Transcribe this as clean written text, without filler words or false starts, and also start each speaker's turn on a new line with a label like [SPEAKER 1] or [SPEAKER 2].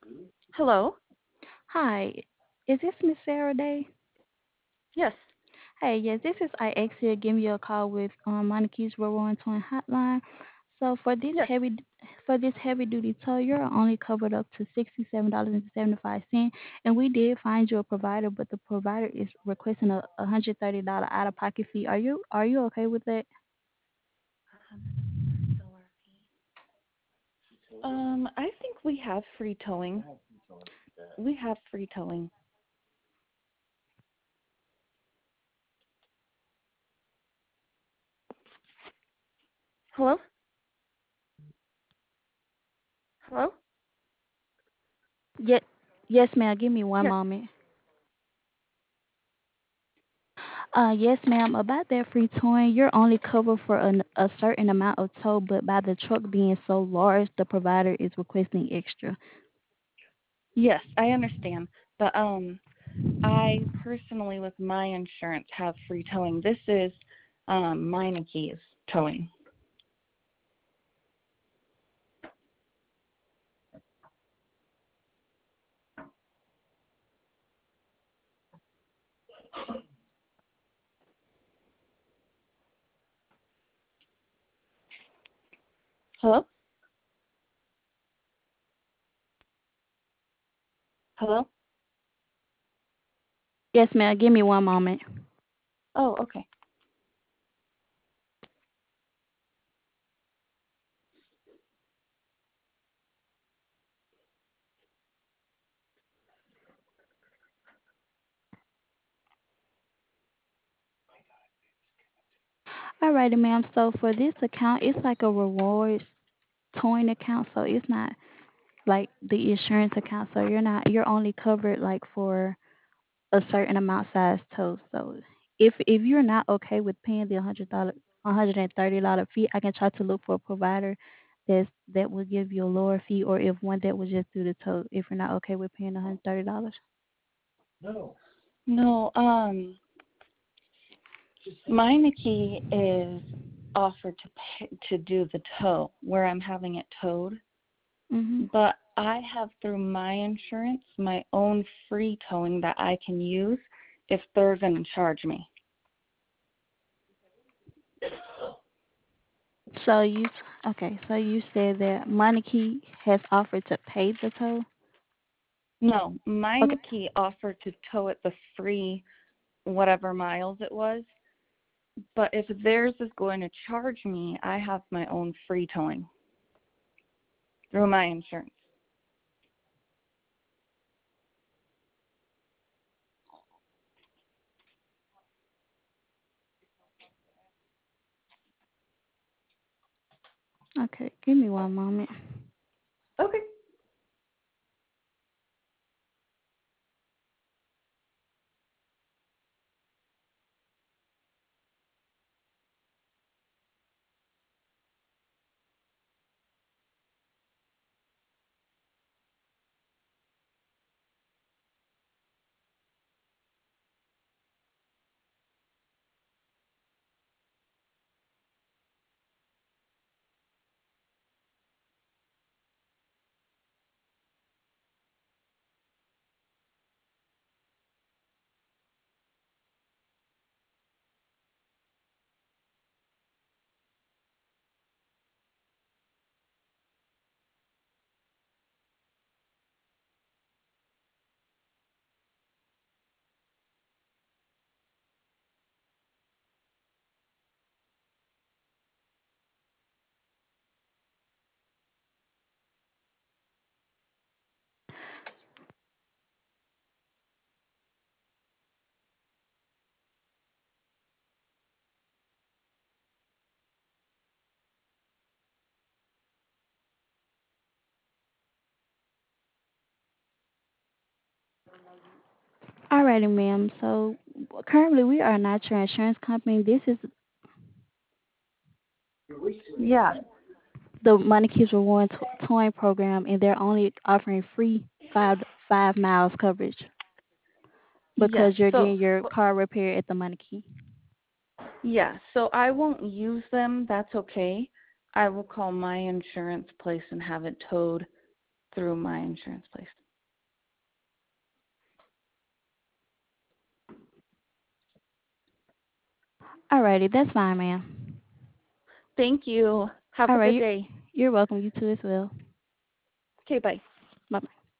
[SPEAKER 1] Hello?
[SPEAKER 2] Hi, is this Miss Sarah Day?
[SPEAKER 1] Yes.
[SPEAKER 2] Hey, yes, this is IX here giving you a call with Monica's Rowan Twin Hotline. So
[SPEAKER 1] Yes.
[SPEAKER 2] for this heavy duty tow, you're only covered up to $67.75, and we did find you a provider, but the provider is requesting a $130 out of pocket fee. Are you okay with that?
[SPEAKER 1] I think we have free towing. We have free towing. Hello? Hello?
[SPEAKER 2] Yes, yes, ma'am. Give me one
[SPEAKER 1] Yes.
[SPEAKER 2] moment. Yes, ma'am. About that free towing, you're only covered for a certain amount of tow, but by the truck being so large, the provider is requesting extra.
[SPEAKER 1] Yes, I understand. But I personally with my insurance have free towing. This is Meineke's towing. Hello? Hello?
[SPEAKER 2] Yes, ma'am. Give me one moment.
[SPEAKER 1] Oh, okay.
[SPEAKER 2] Alrighty, ma'am. So for this account, it's like a rewards towing account, so it's not like the insurance account. So you're only covered like for a certain amount size tow. So if you're not okay with paying the $130 fee, I can try to look for a provider that will give you a lower fee, or if one that will just do the tow. If you're not okay with paying $130.
[SPEAKER 1] No, Meineke is offered to do the tow where I'm having it towed.
[SPEAKER 2] Mhm.
[SPEAKER 1] But I have through my insurance my own free towing that I can use if they're going to charge me.
[SPEAKER 2] So you okay? So you said that Monarchy has offered to pay the tow.
[SPEAKER 1] No,
[SPEAKER 2] Okay.
[SPEAKER 1] Meineke offered to tow it the free whatever miles it was. But if theirs is going to charge me, I have my own free towing through my insurance.
[SPEAKER 2] Okay. Give me one moment.
[SPEAKER 1] Okay.
[SPEAKER 2] Alrighty, ma'am. So currently we are not your insurance company. This is
[SPEAKER 1] Yeah.
[SPEAKER 2] the Money Keeps Reward towing program, and they're only offering free five miles coverage
[SPEAKER 1] Yes.
[SPEAKER 2] because you're
[SPEAKER 1] So
[SPEAKER 2] getting your car repaired at the Money Key.
[SPEAKER 1] yeah, so I won't use them. That's okay. I will call my insurance place and have it towed through my insurance place.
[SPEAKER 2] Alrighty, that's fine, ma'am.
[SPEAKER 1] Thank you. Have
[SPEAKER 2] All
[SPEAKER 1] a good
[SPEAKER 2] right,
[SPEAKER 1] day.
[SPEAKER 2] you're welcome. You too as well.
[SPEAKER 1] Okay, bye.
[SPEAKER 2] Bye bye.